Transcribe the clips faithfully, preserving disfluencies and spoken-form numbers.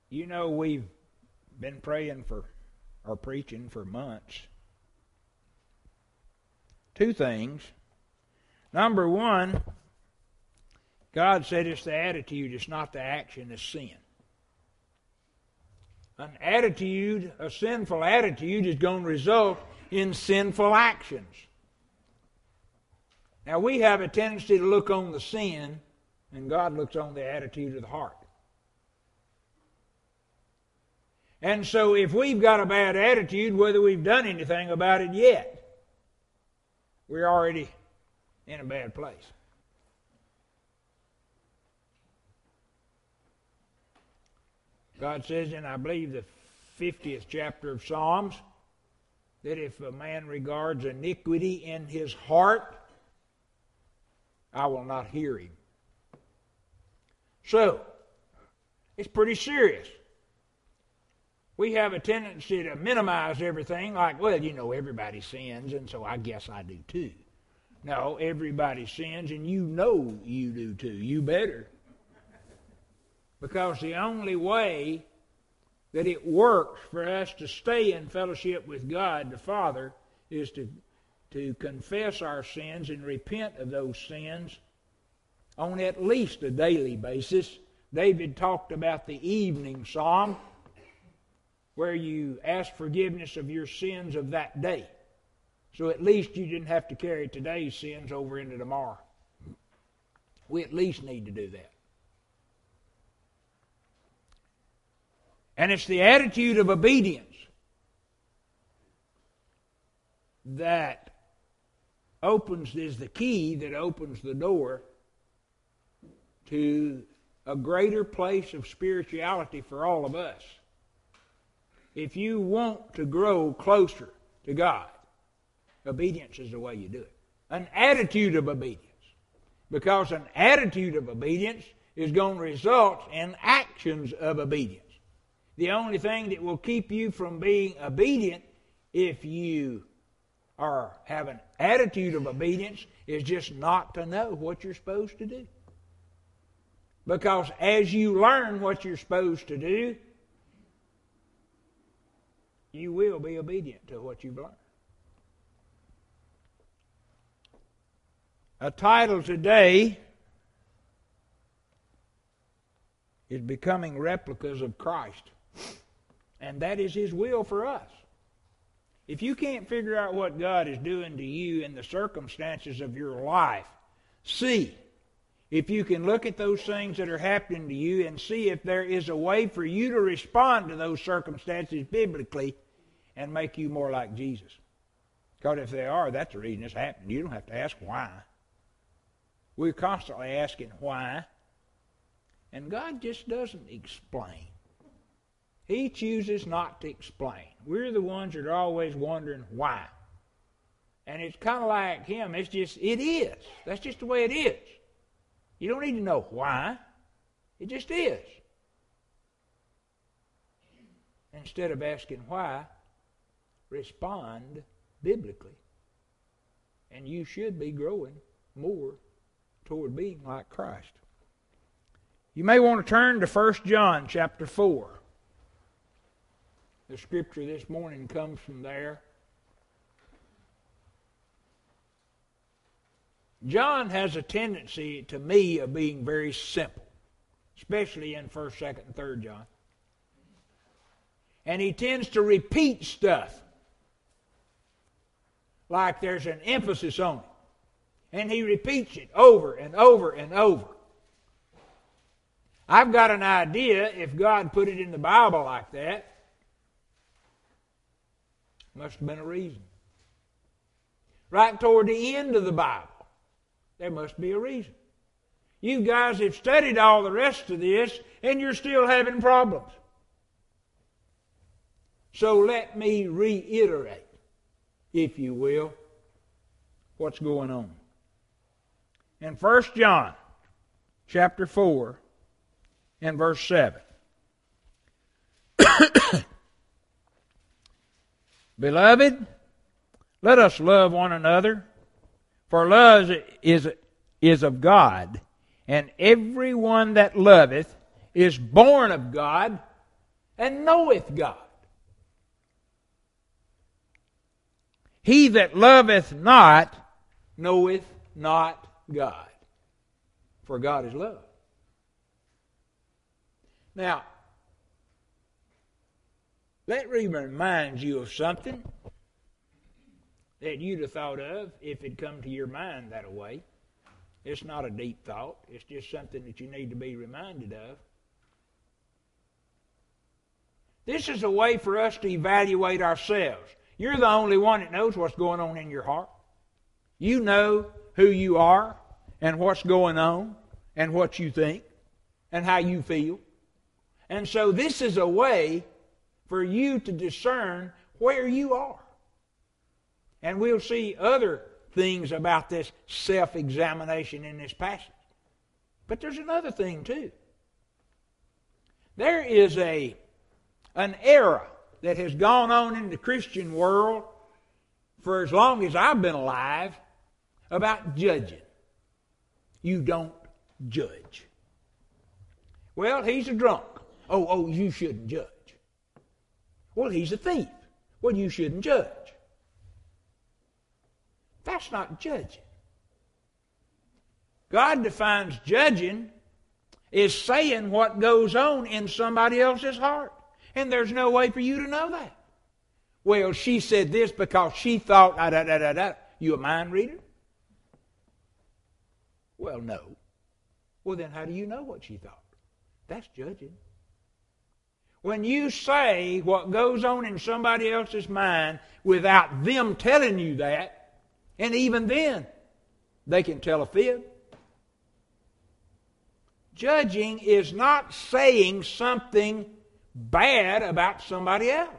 You know, we've been praying for, or preaching for months. Two things. Number one, God said it's the attitude, it's not the action, it's sin. An attitude, a sinful attitude, is going to result in sinful actions. Now, we have a tendency to look on the sin, and God looks on the attitude of the heart. And so if we've got a bad attitude, whether we've done anything about it yet, we're already in a bad place. God says in, I believe, the fiftieth chapter of Psalms, that if a man regards iniquity in his heart, I will not hear him. So, it's pretty serious. We have a tendency to minimize everything, like, well, you know, everybody sins, and so I guess I do too. No, everybody sins, and you know you do too. You better. Because the only way that it works for us to stay in fellowship with God the Father is to, to confess our sins and repent of those sins on at least a daily basis. David talked about the evening psalm, where you ask forgiveness of your sins of that day. So at least you didn't have to carry today's sins over into tomorrow. We at least need to do that. And it's the attitude of obedience that opens, is the key that opens the door to a greater place of spirituality for all of us. If you want to grow closer to God, obedience is the way you do it. An attitude of obedience. Because an attitude of obedience is going to result in actions of obedience. The only thing that will keep you from being obedient, if you are have an attitude of obedience, is just not to know what you're supposed to do. Because as you learn what you're supposed to do, you will be obedient to what you've learned. A title today is Becoming Replicas of Christ. And that is His will for us. If you can't figure out what God is doing to you in the circumstances of your life, see if you can look at those things that are happening to you and see if there is a way for you to respond to those circumstances biblically and make you more like Jesus. Because if they are, that's the reason it's happening. You don't have to ask why. We're constantly asking why. And God just doesn't explain. He chooses not to explain. We're the ones that are always wondering why. And it's kind of like Him. It's just, it is. That's just the way it is. You don't need to know why. It just is. Instead of asking why, respond biblically. And you should be growing more toward being like Christ. You may want to turn to First John chapter four. The scripture this morning comes from there. John has a tendency, to me, of being very simple, especially in First, Second, and Third John. And he tends to repeat stuff, like there's an emphasis on it. And he repeats it over and over and over. I've got an idea, if God put it in the Bible like that, must have been a reason. Right toward the end of the Bible, there must be a reason. You guys have studied all the rest of this, and you're still having problems. So let me reiterate, if you will, what's going on. In First John chapter four and verse seven. Beloved, let us love one another, for love is, is of God, and everyone that loveth is born of God and knoweth God. He that loveth not knoweth not God, for God is love. Now, let me remind you of something that you'd have thought of if it come to your mind that way. It's not a deep thought. It's just something that you need to be reminded of. This is a way for us to evaluate ourselves. You're the only one that knows what's going on in your heart. You know who you are and what's going on and what you think and how you feel. And so this is a way for you to discern where you are. And we'll see other things about this self-examination in this passage. But there's another thing too. There is a an era that has gone on in the Christian world for as long as I've been alive about judging. You don't judge. Well, he's a drunk. Oh, oh, you shouldn't judge. Well, he's a thief. Well, you shouldn't judge. That's not judging. God defines judging as saying what goes on in somebody else's heart. And there's no way for you to know that. Well, she said this because she thought, da, da, da, da, da. You a mind reader? Well, no. Well, then how do you know what she thought? That's judging. When you say what goes on in somebody else's mind without them telling you that, and even then, they can tell a fib. Judging is not saying something bad about somebody else.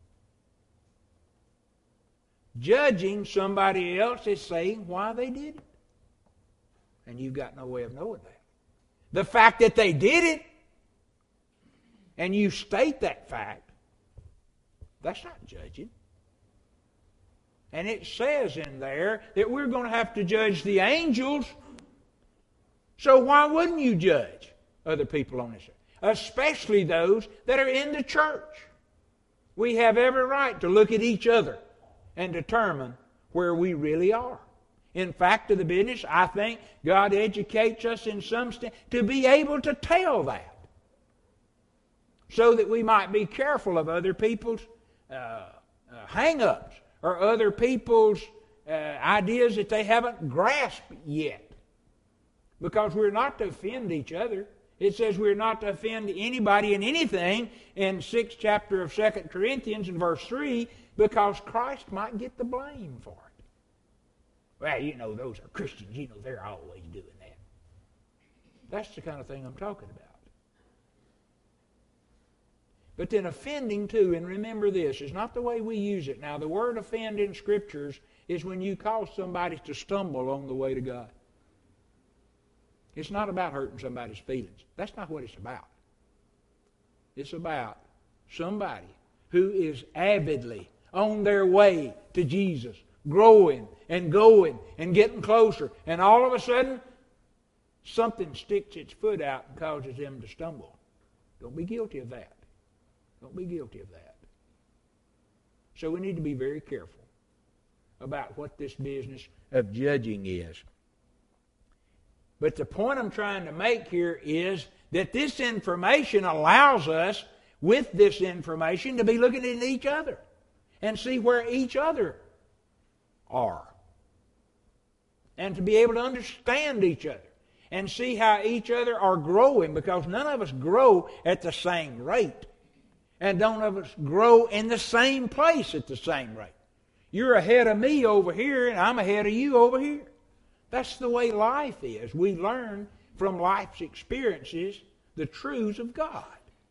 Judging somebody else is saying why they did it. And you've got no way of knowing that. The fact that they did it, and you state that fact, that's not judging. And it says in there that we're going to have to judge the angels. So why wouldn't you judge other people on this earth? Especially those that are in the church. We have every right to look at each other and determine where we really are. In fact, to the business, I think God educates us in some st- to be able to tell that, so that we might be careful of other people's uh, uh, hang-ups or other people's uh, ideas that they haven't grasped yet. Because we're not to offend each other. It says we're not to offend anybody in anything in sixth chapter of Second Corinthians in verse three, because Christ might get the blame for it. Well, you know, those are Christians. You know, they're always doing that. That's the kind of thing I'm talking about. But then offending too, and remember this, is not the way we use it. Now, the word offend in Scriptures is when you cause somebody to stumble on the way to God. It's not about hurting somebody's feelings. That's not what it's about. It's about somebody who is avidly on their way to Jesus, growing and going and getting closer, and all of a sudden, something sticks its foot out and causes them to stumble. Don't be guilty of that. Don't be guilty of that. So we need to be very careful about what this business of judging is. But the point I'm trying to make here is that this information allows us, with this information, to be looking at each other and see where each other are. And to be able to understand each other and see how each other are growing, because none of us grow at the same rate. And none of us grow in the same place at the same rate. You're ahead of me over here, and I'm ahead of you over here. That's the way life is. We learn from life's experiences the truths of God.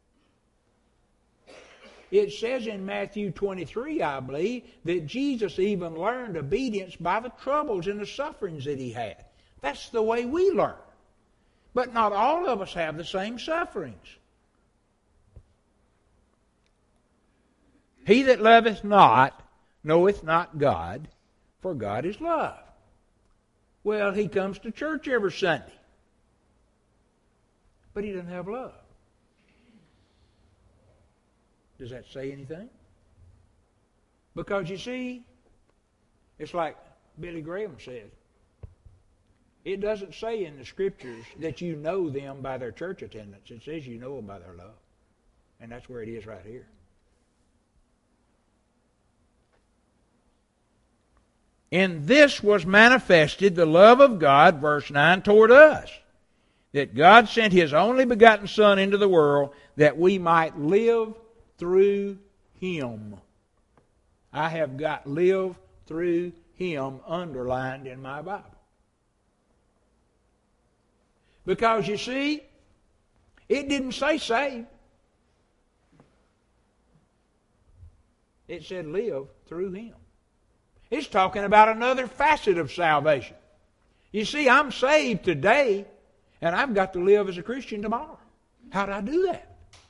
It says in Matthew twenty-three, I believe, that Jesus even learned obedience by the troubles and the sufferings that he had. That's the way we learn. But not all of us have the same sufferings. He that loveth not knoweth not God, for God is love. Well, he comes to church every Sunday, but he doesn't have love. Does that say anything? Because you see, it's like Billy Graham said. It doesn't say in the Scriptures that you know them by their church attendance. It says you know them by their love. And that's where it is right here. In this was manifested the love of God, verse nine, toward us, that God sent His only begotten Son into the world that we might live through Him. I have got live through Him underlined in my Bible. Because you see, it didn't say save. It said live through Him. It's talking about another facet of salvation. You see, I'm saved today, and I've got to live as a Christian tomorrow. How do I do that?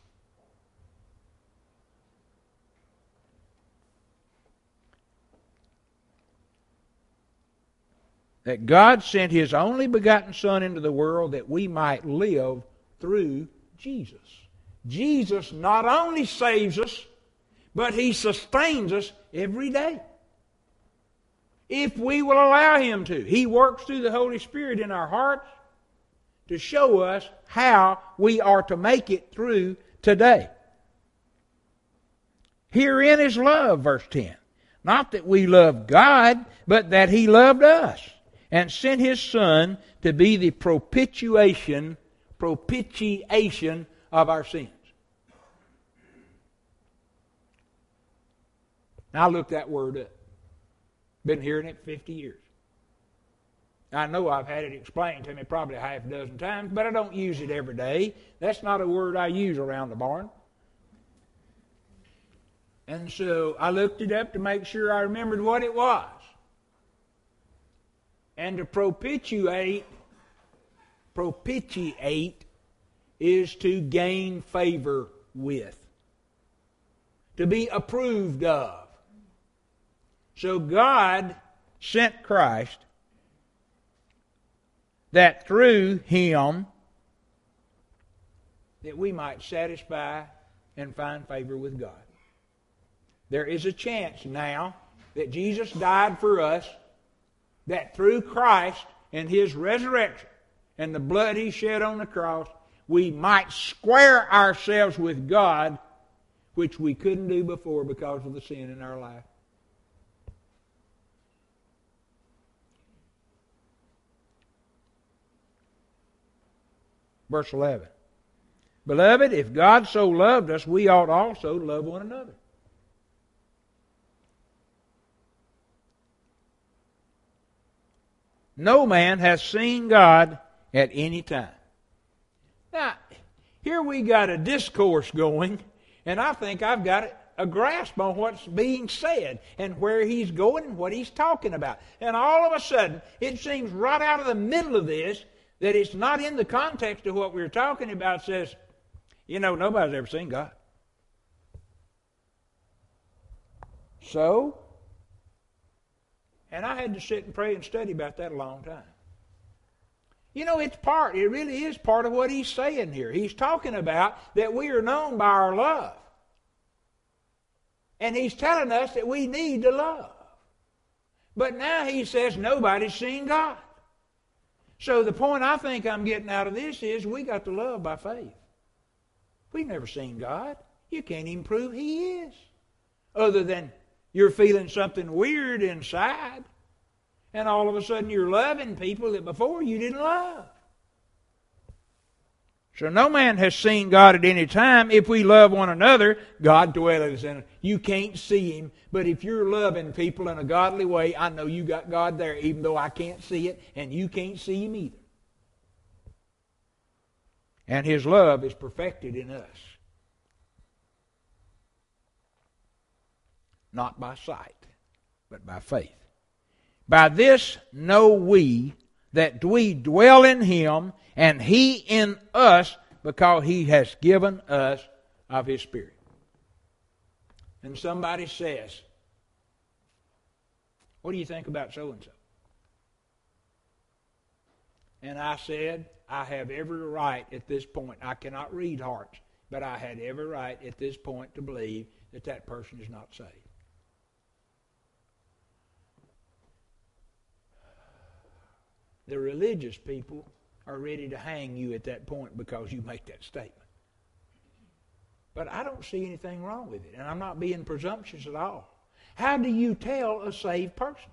That God sent His only begotten Son into the world that we might live through Jesus. Jesus not only saves us, but He sustains us every day. If we will allow Him to. He works through the Holy Spirit in our hearts to show us how we are to make it through today. Herein is love, verse ten. Not that we love God, but that He loved us and sent His Son to be the propitiation, propitiation of our sins. Now I looked that word up. Been hearing it fifty years. I know I've had it explained to me probably a half a dozen times, but I don't use it every day. That's not a word I use around the barn. And so I looked it up to make sure I remembered what it was. And to propitiate, propitiate is to gain favor with. To be approved of. So God sent Christ that through Him that we might satisfy and find favor with God. There is a chance now that Jesus died for us, that through Christ and His resurrection and the blood He shed on the cross, we might square ourselves with God, which we couldn't do before because of the sin in our life. Verse eleven. Beloved, if God so loved us, we ought also to love one another. No man has seen God at any time. Now, here we got a discourse going, and I think I've got a grasp on what's being said and where he's going and what he's talking about. And all of a sudden, it seems right out of the middle of this that it's not in the context of what we were talking about. It says, you know, nobody's ever seen God. So, and I had to sit and pray and study about that a long time. You know, it's part, it really is part of what he's saying here. He's talking about that we are known by our love. And he's telling us that we need to love. But now he says nobody's seen God. So the point I think I'm getting out of this is we got to love by faith. We've never seen God. You can't even prove He is. Other than you're feeling something weird inside. And all of a sudden you're loving people that before you didn't love. So no man has seen God at any time. If we love one another, God dwelleth in us. You can't see Him, but if you're loving people in a godly way, I know you got God there, even though I can't see it, and you can't see Him either. And His love is perfected in us. Not by sight, but by faith. By this know we that we dwell in Him, and He in us, because He has given us of His Spirit. And somebody says, what do you think about so-and-so? And I said, I have every right at this point. I cannot read hearts. But I had every right at this point to believe that that person is not saved. The religious people are ready to hang you at that point because you make that statement. But I don't see anything wrong with it, and I'm not being presumptuous at all. How do you tell a saved person?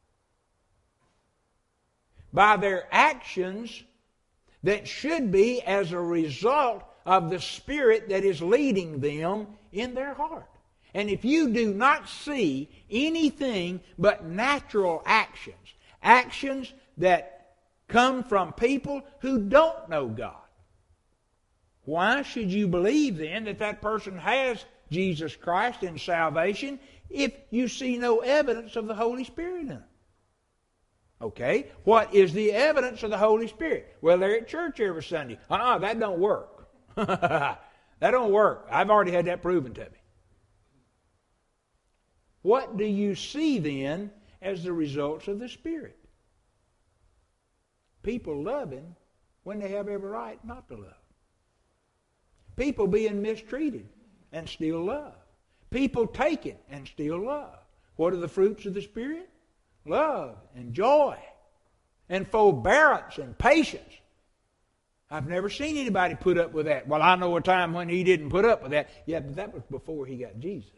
By their actions that should be as a result of the Spirit that is leading them in their heart. And if you do not see anything but natural actions, actions that come from people who don't know God, why should you believe then that that person has Jesus Christ and salvation if you see no evidence of the Holy Spirit in them? Okay, what is the evidence of the Holy Spirit? Well, they're at church every Sunday. Uh-uh, that don't work. That don't work. I've already had that proven to me. What do you see then as the results of the Spirit? People loving when they have every right not to love. People being mistreated and still love. People taking and still love. What are the fruits of the Spirit? Love and joy and forbearance and patience. I've never seen anybody put up with that. Well, I know a time when he didn't put up with that. Yeah, but that was before he got Jesus.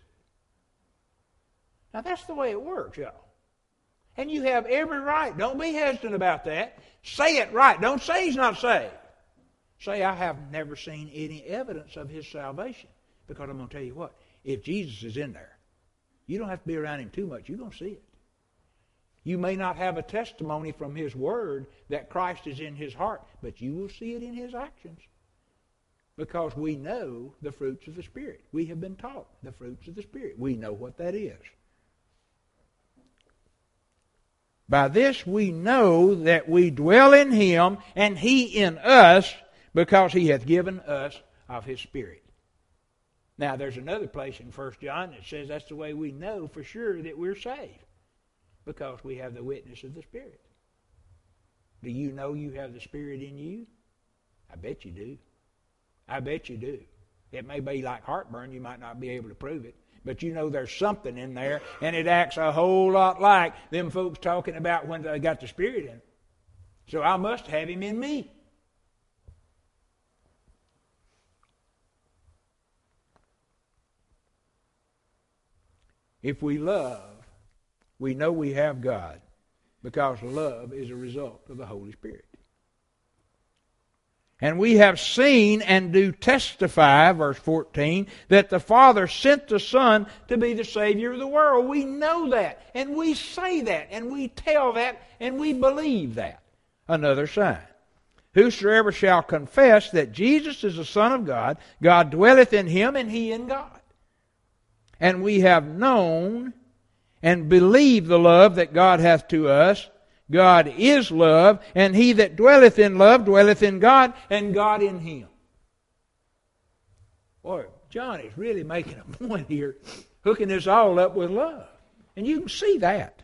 Now, that's the way it works, y'all. And you have every right. Don't be hesitant about that. Say it right. Don't say he's not saved. Say, I have never seen any evidence of his salvation. Because I'm going to tell you what, if Jesus is in there, you don't have to be around him too much. You're going to see it. You may not have a testimony from his word that Christ is in his heart, but you will see it in his actions. Because we know the fruits of the Spirit. We have been taught the fruits of the Spirit. We know what that is. By this we know that we dwell in him and he in us, because he hath given us of his Spirit. Now there's another place in First John that says that's the way we know for sure that we're saved. Because we have the witness of the Spirit. Do you know you have the Spirit in you? I bet you do. I bet you do. It may be like heartburn. You might not be able to prove it. But you know there's something in there, and it acts a whole lot like them folks talking about when they got the Spirit in it. So I must have him in me. If we love, we know we have God, because love is a result of the Holy Spirit. And we have seen and do testify, verse fourteen, that the Father sent the Son to be the Savior of the world. We know that, and we say that, and we tell that, and we believe that. Another sign. Whosoever shall confess that Jesus is the Son of God, God dwelleth in him, and he in God. And we have known and believe the love that God hath to us. God is love, and he that dwelleth in love dwelleth in God, and God in him. Boy, John is really making a point here, hooking this all up with love. And you can see that.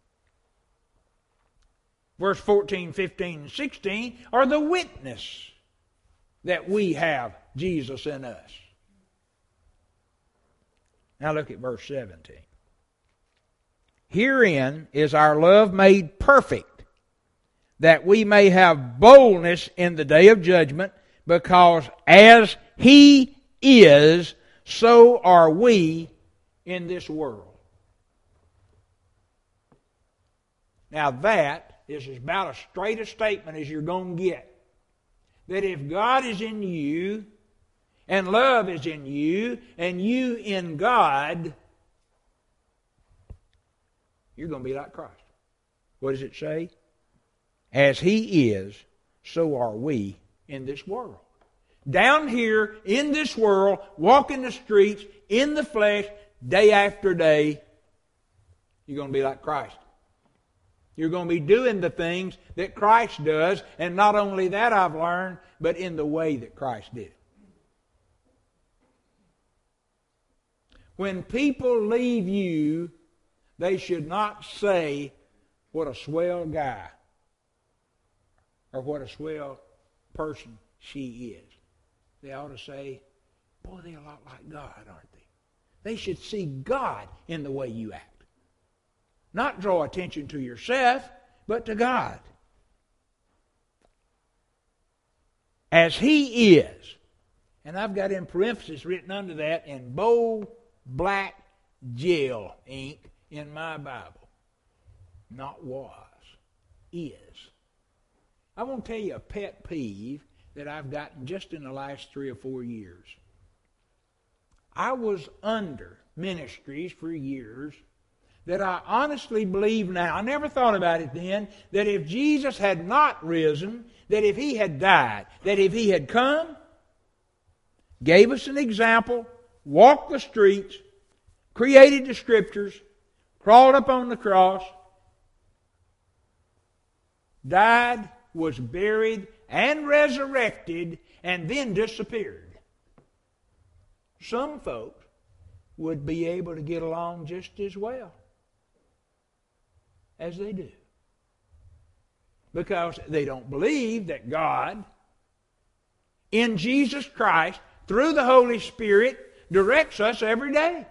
Verse fourteen, fifteen, and sixteen are the witness that we have Jesus in us. Now look at verse seventeen. Herein is our love made perfect, that we may have boldness in the day of judgment, because as he is, so are we in this world. Now that is about as straight a statement as you're going to get. That if God is in you, and love is in you, and you in God, you're going to be like Christ. What does it say? As he is, so are we in this world. Down here in this world, walking the streets, in the flesh, day after day, you're going to be like Christ. You're going to be doing the things that Christ does, and not only that I've learned, but in the way that Christ did it. When people leave you, they should not say, what a swell guy, or what a swell person she is. they ought to say, boy, they're a lot like God, aren't they? They should see God in the way you act. Not draw attention to yourself, but to God. As He is. And I've got in parentheses written under that in bold black gel ink in my Bible. Not was. Is. I want to tell you a pet peeve that I've gotten just in the last three or four years. I was under ministries for years that I honestly believe now, I never thought about it then, that if Jesus had not risen, that if He had died, that if He had come, gave us an example, walked the streets, created the Scriptures, crawled up on the cross, died, was buried, and resurrected, and then disappeared. Some folks would be able to get along just as well as they do. Because they don't believe that God, in Jesus Christ, through the Holy Spirit, directs us every day.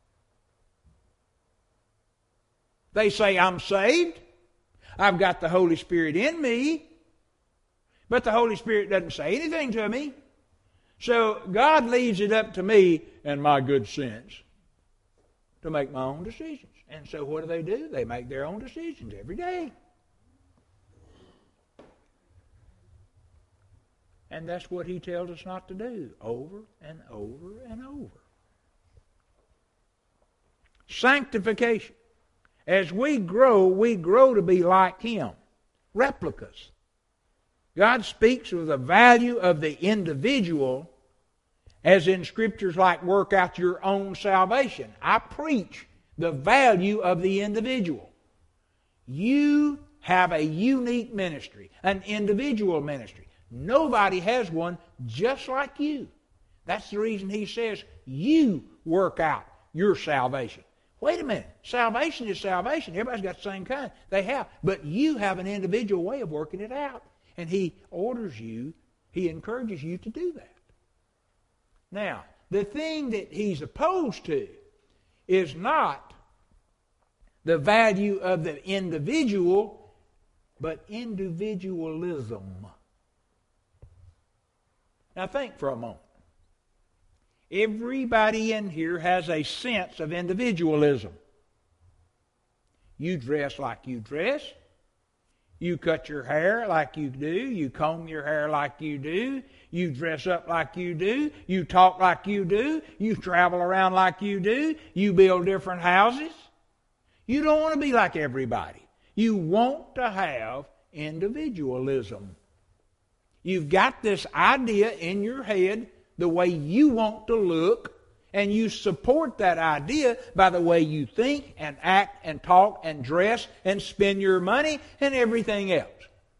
They say, I'm saved. I've got the Holy Spirit in me. But the Holy Spirit doesn't say anything to me. So God leaves it up to me and my good sense to make my own decisions. And so what do they do? They make their own decisions every day. And that's what He tells us not to do, over and over and over. Sanctification. As we grow, we grow to be like Him. Replicas. God speaks of the value of the individual, as in Scriptures like work out your own salvation. I preach the value of the individual. You have a unique ministry, an individual ministry. Nobody has one just like you. That's the reason He says you work out your salvation. Wait a minute. Salvation is salvation. Everybody's got the same kind. They have. But you have an individual way of working it out. And He orders you, He encourages you to do that. Now, the thing that He's opposed to is not the value of the individual, but individualism. Now think for a moment. Everybody in here has a sense of individualism. You dress like you dress. You cut your hair like you do. You comb your hair like you do. You dress up like you do. You talk like you do. You travel around like you do. You build different houses. You don't want to be like everybody. You want to have individualism. You've got this idea in your head, the way you want to look, and you support that idea by the way you think and act and talk and dress and spend your money and everything else.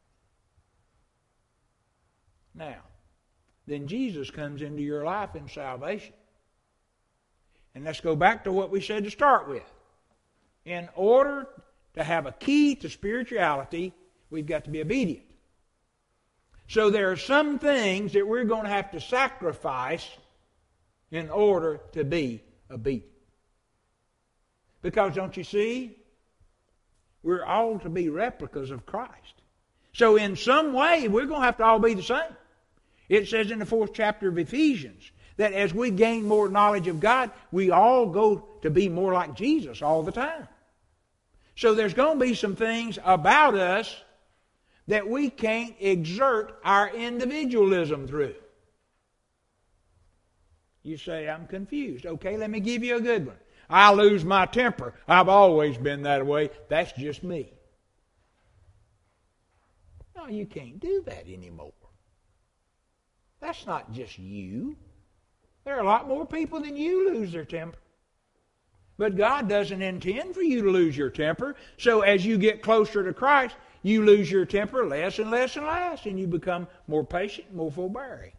Now, then Jesus comes into your life in salvation. And let's go back to what we said to start with. In order to have a key to spirituality, we've got to be obedient. So there are some things that we're going to have to sacrifice in order to be obedient. Because don't you see, we're all to be replicas of Christ. So in some way, we're going to have to all be the same. It says in the fourth chapter of Ephesians that as we gain more knowledge of God, we all go to be more like Jesus all the time. So there's going to be some things about us that we can't exert our individualism through. You say, I'm confused. Okay, let me give you a good one. I lose my temper. I've always been that way. That's just me. No, you can't do that anymore. That's not just you. There are a lot more people than you lose their temper. But God doesn't intend for you to lose your temper. So as you get closer to Christ, you lose your temper less and less and less, and you become more patient, more forbearing.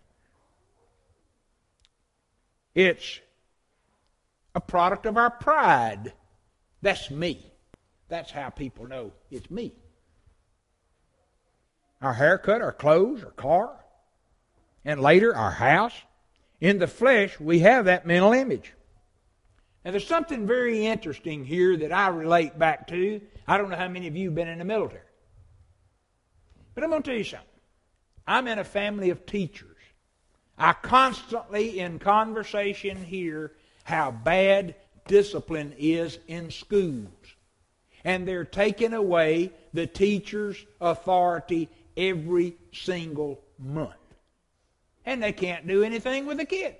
It's a product of our pride. That's me. That's how people know it's me. Our haircut, our clothes, our car. and later our house. In the flesh, we have that mental image. Now, there's something very interesting here that I relate back to. I don't know how many of you have been in the military. But I'm going to tell you something. I'm in a family of teachers. I constantly, in conversation, hear how bad discipline is in schools. And they're taking away the teacher's authority every single month. And they can't do anything with the kids.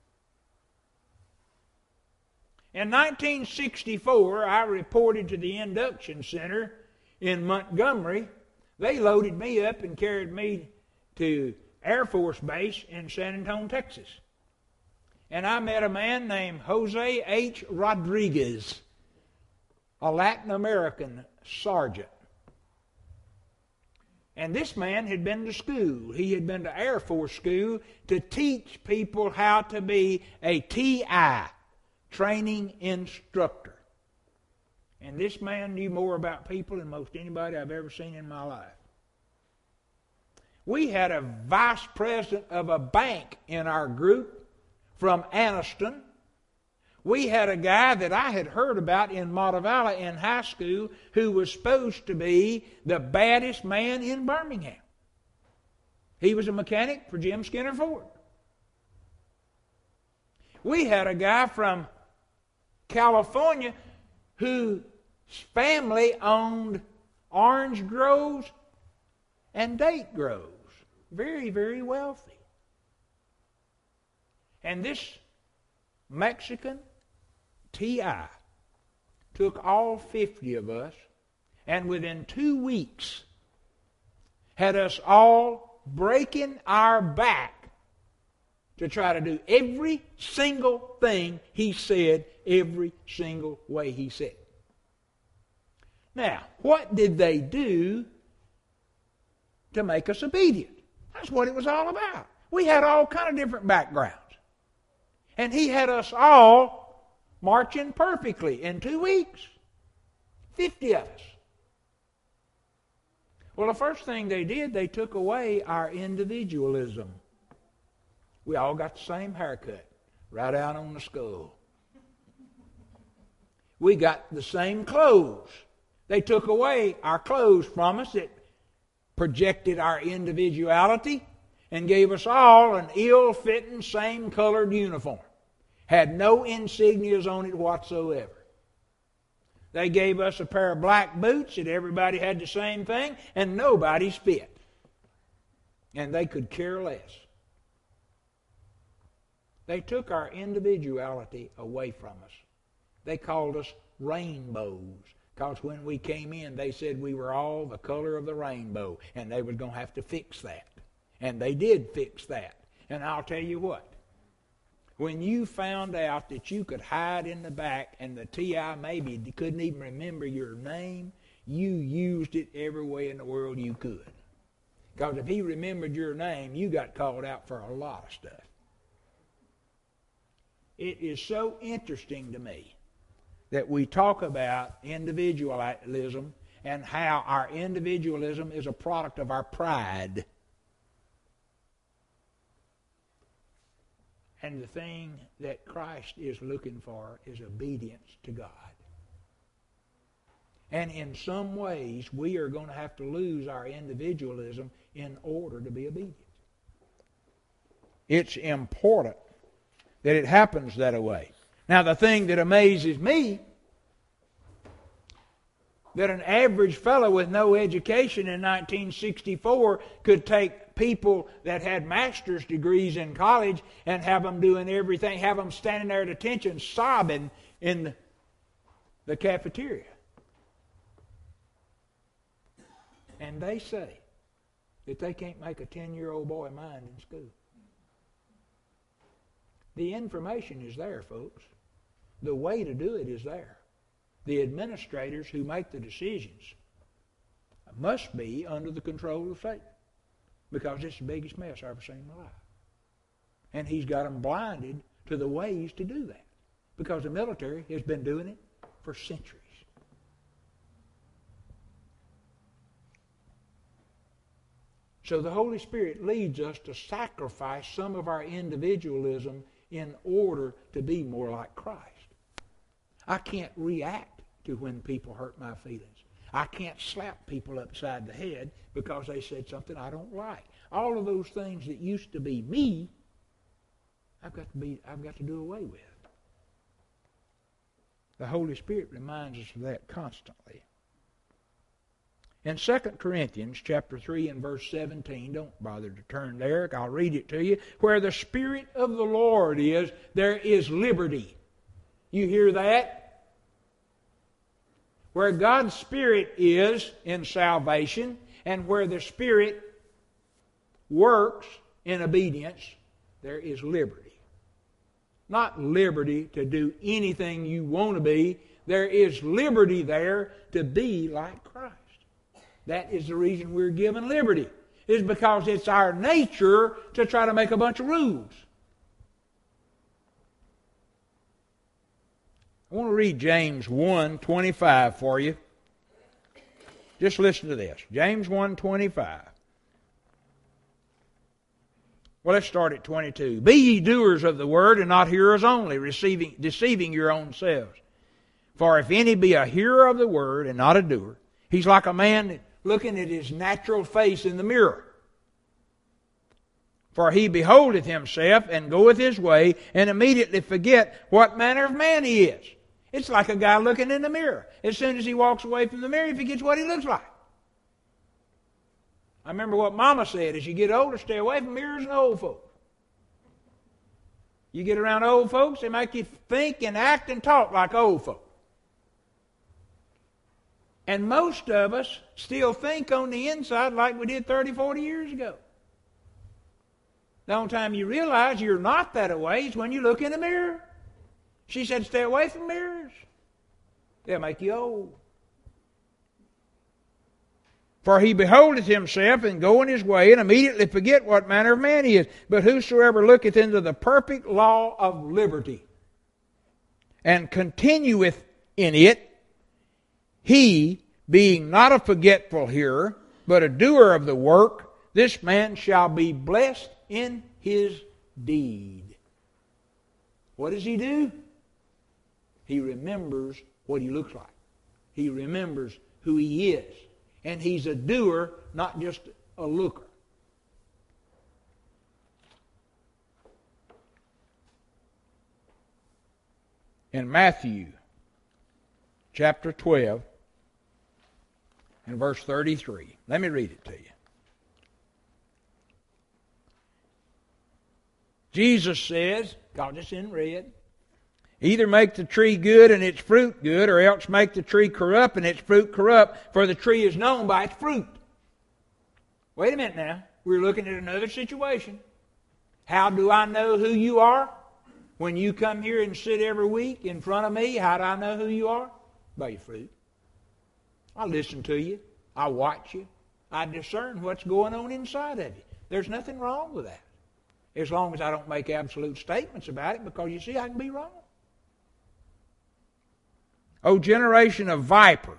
In nineteen sixty-four, I reported to the induction center in Montgomery. They loaded me up and carried me to Air Force Base in San Antonio, Texas. And I met a man named Jose H. Rodriguez, a Latin American sergeant. And this man had been to school. He had been to Air Force school to teach people how to be a T I, training instructor. And this man knew more about people than most anybody I've ever seen in my life. We had a vice president of a bank in our group from Anniston. We had a guy that I had heard about in Montevallo in high school who was supposed to be the baddest man in Birmingham. He was a mechanic for Jim Skinner Ford. We had a guy from California whose family owned orange groves and date groves. Very, very wealthy. And this Mexican T I took all fifty of us and within two weeks had us all breaking our back to try to do every single thing he said, every single way he said it. Now, what did they do to make us obedient? That's what it was all about. We had all kind of different backgrounds. And he had us all marching perfectly in two weeks. Fifty of us. Well, the first thing they did, they took away our individualism. We all got the same haircut, right out on the skull. We got the same clothes. They took away our clothes from us that projected our individuality and gave us all an ill-fitting, same-colored uniform. Had no insignias on it whatsoever. They gave us a pair of black boots that everybody had the same thing, and nobody's fit. And they could care less. They took our individuality away from us. They called us rainbows. Because when we came in, they said we were all the color of the rainbow, and they were going to have to fix that. And they did fix that. And I'll tell you what, when you found out that you could hide in the back and the T I maybe couldn't even remember your name, you used it every way in the world you could. Because if he remembered your name, you got called out for a lot of stuff. It is so interesting to me that we talk about individualism and how our individualism is a product of our pride. And the thing that Christ is looking for is obedience to God. And in some ways, we are going to have to lose our individualism in order to be obedient. It's important that it happens that way. Now, the thing that amazes me, that an average fellow with no education in nineteen sixty-four could take people that had master's degrees in college and have them doing everything, have them standing there at attention, sobbing in the cafeteria. And they say that they can't make a ten-year-old boy mind in school. The information is there, folks. The way to do it is there. The administrators who make the decisions must be under the control of Satan, because it's the biggest mess I've ever seen in my life. And he's got them blinded to the ways to do that, because the military has been doing it for centuries. So the Holy Spirit leads us to sacrifice some of our individualism in order to be more like Christ. I can't react to when people hurt my feelings. I can't slap people upside the head because they said something I don't like. All of those things that used to be me, I've got to be, I've got to do away with. The Holy Spirit reminds us of that constantly. In Second Corinthians chapter three and verse seventeen, don't bother to turn there, I'll read it to you. Where the Spirit of the Lord is, there is liberty. You hear that? Where God's Spirit is in salvation, and where the Spirit works in obedience, there is liberty. Not liberty to do anything you want to be. There is liberty there to be like Christ. That is the reason we're given liberty. It's because it's our nature to try to make a bunch of rules. I want to read James one twenty-five for you. Just listen to this. James one twenty-five. Well, let's start at twenty-two. Be ye doers of the word, and not hearers only, receiving, deceiving your own selves. For if any be a hearer of the word, and not a doer, he's like a man looking at his natural face in the mirror. For he beholdeth himself, and goeth his way, and immediately forget what manner of man he is. It's like a guy looking in the mirror. As soon as he walks away from the mirror, he forgets what he looks like. I remember what Mama said, as you get older, stay away from mirrors and old folks. You get around old folks, they make you think and act and talk like old folks. And most of us still think on the inside like we did thirty, forty years ago. The only time you realize you're not that way is when you look in the mirror. She said, stay away from mirrors. They'll make you old. For he beholdeth himself, and goeth his way, and immediately forget what manner of man he is. But whosoever looketh into the perfect law of liberty, and continueth in it, he, being not a forgetful hearer, but a doer of the work, this man shall be blessed in his deed. What does he do? He remembers what he looks like. He remembers who he is. And he's a doer, not just a looker. In Matthew chapter twelve and verse thirty-three, let me read it to you. Jesus says, got this in red, either make the tree good and its fruit good, or else make the tree corrupt and its fruit corrupt, for the tree is known by its fruit. Wait a minute now. We're looking at another situation. How do I know who you are? When you come here and sit every week in front of me, how do I know who you are? By your fruit. I listen to you. I watch you. I discern what's going on inside of you. There's nothing wrong with that. As long as I don't make absolute statements about it, because you see, I can be wrong. O generation of vipers,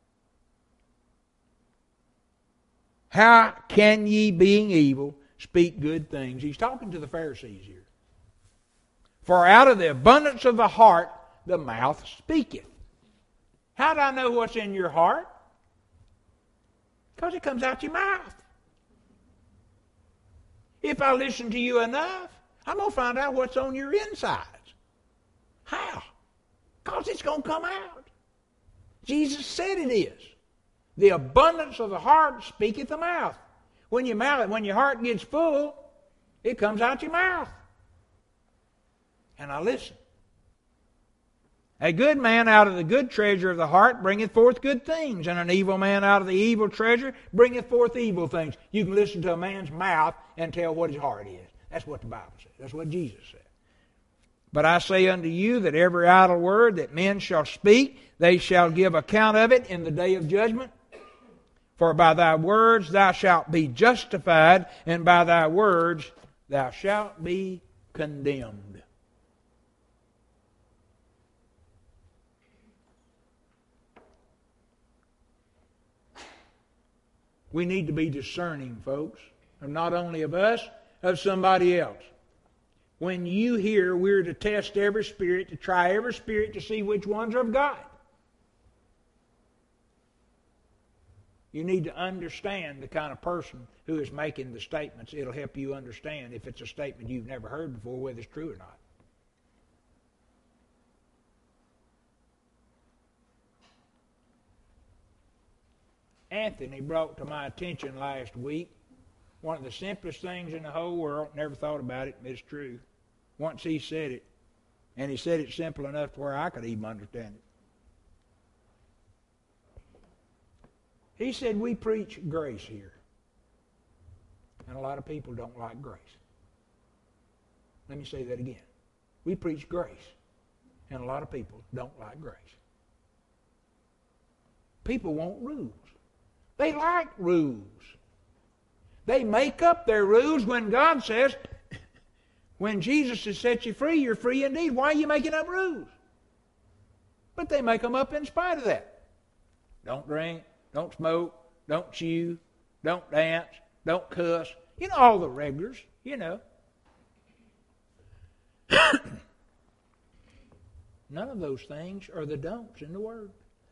how can ye, being evil, speak good things? He's talking to the Pharisees here. For out of the abundance of the heart, the mouth speaketh. How do I know what's in your heart? Because it comes out your mouth. If I listen to you enough, I'm going to find out what's on your insides. How? Because it's going to come out. Jesus said it is. The abundance of the heart speaketh the mouth. When your mouth, when your heart gets full, it comes out your mouth. And I listen. A good man out of the good treasure of the heart bringeth forth good things, and an evil man out of the evil treasure bringeth forth evil things. You can listen to a man's mouth and tell what his heart is. That's what the Bible says. That's what Jesus said. But I say unto you that every idle word that men shall speak, they shall give account of it in the day of judgment. For by thy words thou shalt be justified, and by thy words thou shalt be condemned. We need to be discerning, folks. not only of us, of somebody else. When you hear we're to test every spirit, to try every spirit to see which ones are of God. You need to understand the kind of person who is making the statements. It'll help you understand if it's a statement you've never heard before, whether it's true or not. Anthony brought to my attention last week one of the simplest things in the whole world. Never thought about it, but it's true. Once he said it, and he said it simple enough to where I could even understand it. He said, we preach grace here. And a lot of people don't like grace. Let me say that again. We preach grace. And a lot of people don't like grace. People want rules. They like rules. They make up their rules when God says, when Jesus has set you free, you're free indeed. Why are you making up rules? But they make them up in spite of that. Don't drink. Don't smoke, don't chew, don't dance, don't cuss. You know, all the regulars, you know. None of those things are the don'ts in the Word.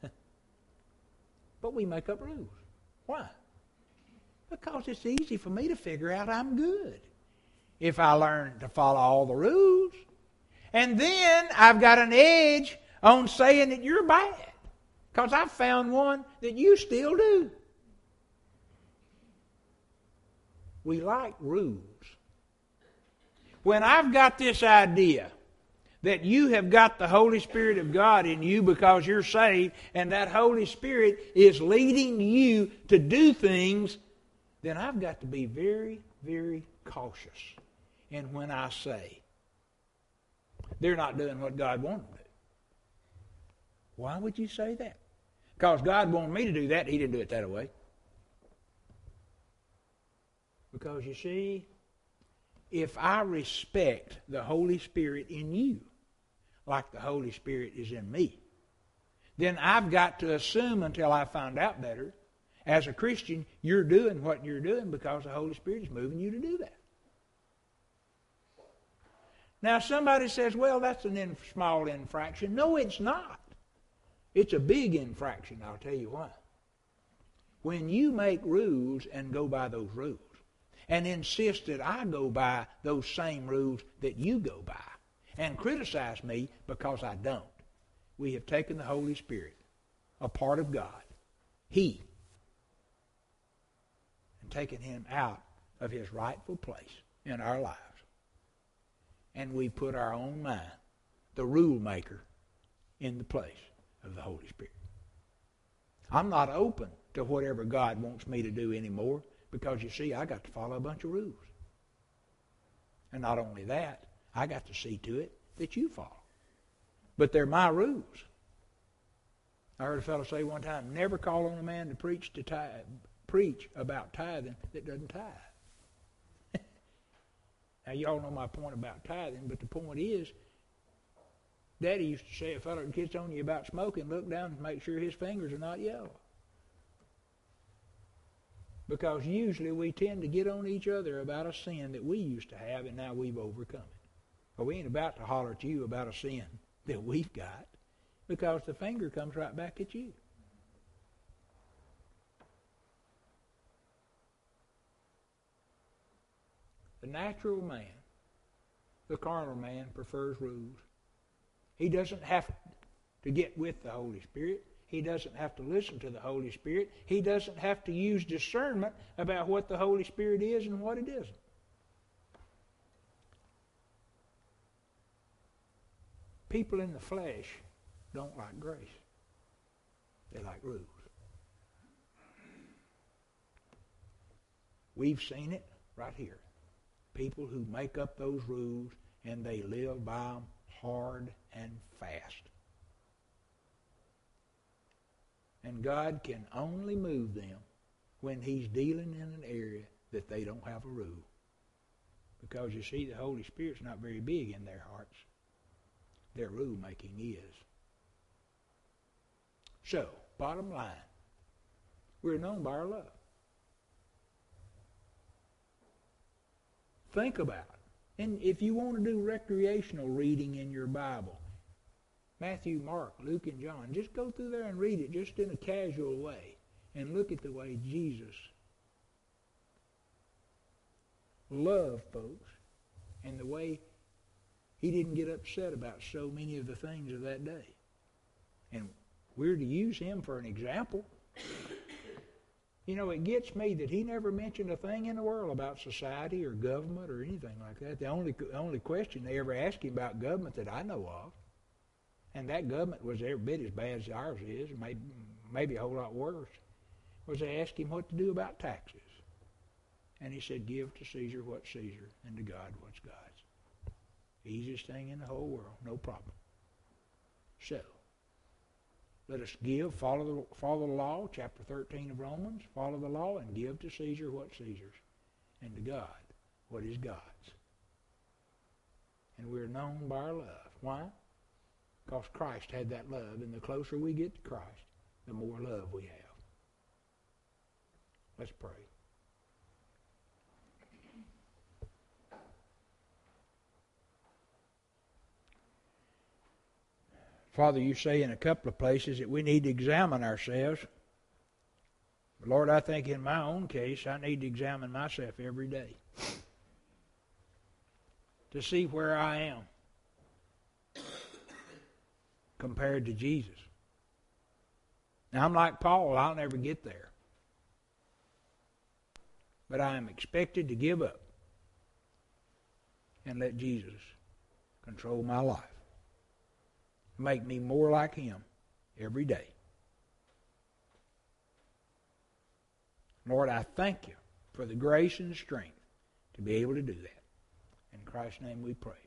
But we make up rules. Why? Because it's easy for me to figure out I'm good if I learn to follow all the rules. And then I've got an edge on saying that you're bad. Because I've found one that you still do. We like rules. When I've got this idea that you have got the Holy Spirit of God in you because you're saved, and that Holy Spirit is leading you to do things, then I've got to be very, very cautious. And when I say they're not doing what God wanted them to do. Why would you say that? Because God wanted me to do that, He didn't do it that way. Because you see, if I respect the Holy Spirit in you, like the Holy Spirit is in me, then I've got to assume until I find out better, as a Christian, you're doing what you're doing because the Holy Spirit is moving you to do that. Now somebody says, well, that's a in- small infraction. No, it's not. It's a big infraction, I'll tell you why. When you make rules and go by those rules, and insist that I go by those same rules that you go by, and criticize me because I don't, we have taken the Holy Spirit, a part of God, He, and taken Him out of His rightful place in our lives. And we put our own mind, the rule maker, in the place of the Holy Spirit. I'm not open to whatever God wants me to do anymore because, you see, I got to follow a bunch of rules. And not only that, I got to see to it that you follow. But they're my rules. I heard a fellow say one time, never call on a man to preach to tithe, preach about tithing that doesn't tithe. Now, y'all know my point about tithing, but the point is, Daddy used to say, if a fellow gets on you about smoking, look down and make sure his fingers are not yellow. Because usually we tend to get on each other about a sin that we used to have and now we've overcome it. But we ain't about to holler at you about a sin that we've got because the finger comes right back at you. The natural man, the carnal man, prefers rules. He doesn't have to get with the Holy Spirit. He doesn't have to listen to the Holy Spirit. He doesn't have to use discernment about what the Holy Spirit is and what it isn't. People in the flesh don't like grace. They like rules. We've seen it right here. People who make up those rules and they live by them hard and fast. And God can only move them when He's dealing in an area that they don't have a rule. Because you see, the Holy Spirit's not very big in their hearts. Their rule making is. So, bottom line, we're known by our love. think about it. And if you want to do recreational reading in your Bible, Matthew, Mark, Luke, and John, just go through there and read it just in a casual way and look at the way Jesus loved folks and the way he didn't get upset about so many of the things of that day. And we're to use him for an example. You know, it gets me that he never mentioned a thing in the world about society or government or anything like that. The only only question they ever asked him about government that I know of, and that government was every bit as bad as ours is, maybe, maybe a whole lot worse, was they asked him what to do about taxes. And he said, give to Caesar what's Caesar, and to God what's God's. Easiest thing in the whole world, no problem. So, let us give, follow the, follow the law, chapter thirteen of Romans, follow the law and give to Caesar what's Caesar's, and to God what is God's. And we're known by our love. Why? Because Christ had that love, and the closer we get to Christ, the more love we have. Let's pray. Father, you say in a couple of places that we need to examine ourselves. But Lord, I think in my own case, I need to examine myself every day to see where I am compared to Jesus. Now, I'm like Paul, I'll never get there. But I am expected to give up and let Jesus control my life. Make me more like him every day. Lord, I thank you for the grace and the strength to be able to do that. In Christ's name we pray.